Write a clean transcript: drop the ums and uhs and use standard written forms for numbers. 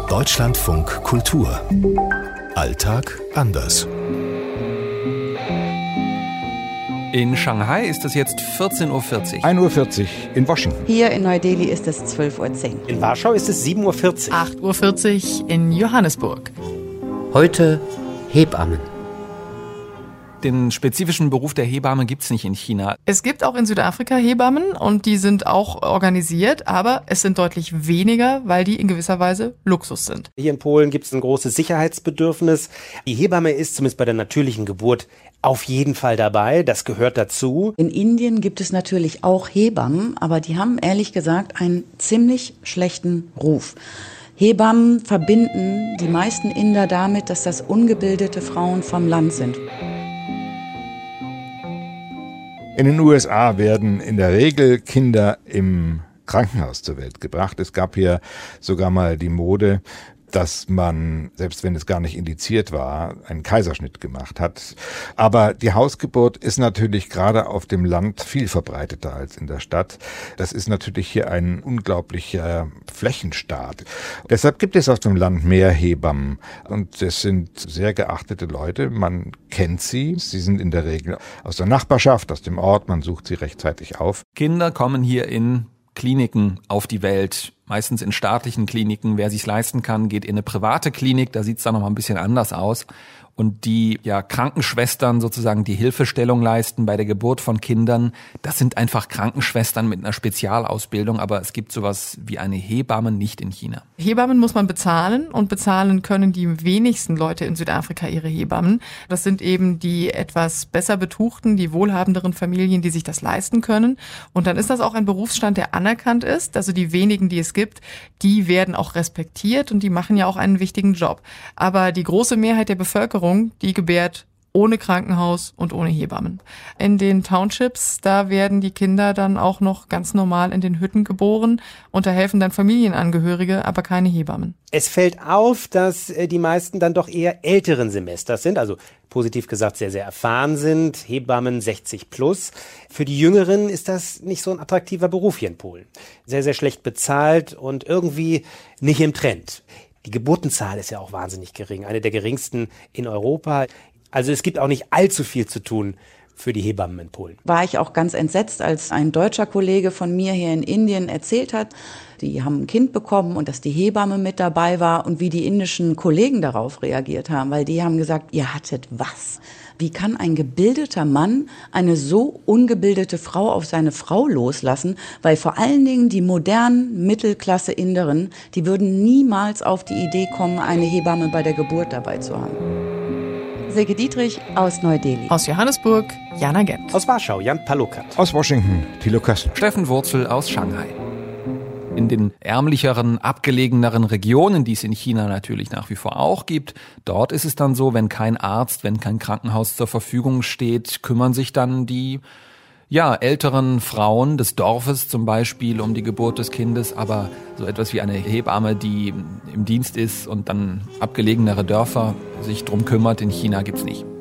Deutschlandfunk Kultur. Alltag anders. In Shanghai ist es jetzt 14.40 Uhr. 1.40 Uhr in Washington. Hier in Neu-Delhi ist es 12.10 Uhr. In Warschau ist es 7.40 Uhr. 8.40 Uhr in Johannesburg. Heute Hebammen. Den spezifischen Beruf der Hebamme gibt es nicht in China. Es gibt auch in Südafrika Hebammen und die sind auch organisiert, aber es sind deutlich weniger, weil die in gewisser Weise Luxus sind. Hier in Polen gibt es ein großes Sicherheitsbedürfnis. Die Hebamme ist zumindest bei der natürlichen Geburt auf jeden Fall dabei. Das gehört dazu. In Indien gibt es natürlich auch Hebammen, aber die haben ehrlich gesagt einen ziemlich schlechten Ruf. Hebammen verbinden die meisten Inder damit, dass das ungebildete Frauen vom Land sind. In den USA werden in der Regel Kinder im Krankenhaus zur Welt gebracht. Es gab hier sogar mal die Mode, dass man, selbst wenn es gar nicht indiziert war, einen Kaiserschnitt gemacht hat. Aber die Hausgeburt ist natürlich gerade auf dem Land viel verbreiteter als in der Stadt. Das ist natürlich hier ein unglaublicher Flächenstaat. Deshalb gibt es auf dem Land mehr Hebammen. Und es sind sehr geachtete Leute. Man kennt sie. Sie sind in der Regel aus der Nachbarschaft, aus dem Ort. Man sucht sie rechtzeitig auf. Kinder kommen hier in Kliniken auf die Welt, meistens in staatlichen Kliniken. Wer sich's leisten kann, geht in eine private Klinik, da sieht's dann noch mal ein bisschen anders aus. Und die Krankenschwestern sozusagen die Hilfestellung leisten bei der Geburt von Kindern, das sind einfach Krankenschwestern mit einer Spezialausbildung, aber es gibt sowas wie eine Hebamme nicht in China. Hebammen muss man bezahlen und bezahlen können die wenigsten Leute in Südafrika ihre Hebammen. Das sind eben die etwas besser betuchten, die wohlhabenderen Familien, die sich das leisten können. Und dann ist das auch ein Berufsstand, der anerkannt ist. Also die wenigen, die es gibt, die werden auch respektiert und die machen ja auch einen wichtigen Job. Aber die große Mehrheit der Bevölkerung, die gebärt ohne Krankenhaus und ohne Hebammen. In den Townships, da werden die Kinder dann auch noch ganz normal in den Hütten geboren und da helfen dann Familienangehörige, aber keine Hebammen. Es fällt auf, dass die meisten dann doch eher älteren Semesters sind, also positiv gesagt sehr, sehr erfahren sind, Hebammen 60 plus. Für die Jüngeren ist das nicht so ein attraktiver Beruf hier in Polen. Sehr, sehr schlecht bezahlt und irgendwie nicht im Trend. Die Geburtenzahl ist ja auch wahnsinnig gering, eine der geringsten in Europa. Also es gibt auch nicht allzu viel zu tun für die Hebammen in Polen. War ich auch ganz entsetzt, als ein deutscher Kollege von mir hier in Indien erzählt hat, die haben ein Kind bekommen und dass die Hebamme mit dabei war und wie die indischen Kollegen darauf reagiert haben, weil die haben gesagt, ihr hattet was? Wie kann ein gebildeter Mann eine so ungebildete Frau auf seine Frau loslassen? Weil vor allen Dingen die modernen Mittelklasse-Inderinnen, die würden niemals auf die Idee kommen, eine Hebamme bei der Geburt dabei zu haben. Silke Dietrich aus Neu-Delhi. Aus Johannesburg, Jana Gent. Aus Warschau, Jan Palukat. Aus Washington, Thilo Köstler. Steffen Wurzel aus Shanghai. In den ärmlicheren, abgelegeneren Regionen, die es in China natürlich nach wie vor auch gibt, dort ist es dann so, wenn kein Arzt, wenn kein Krankenhaus zur Verfügung steht, kümmern sich dann die älteren Frauen des Dorfes zum Beispiel um die Geburt des Kindes, aber so etwas wie eine Hebamme, die im Dienst ist und dann abgelegenere Dörfer sich drum kümmert, in China gibt's nicht.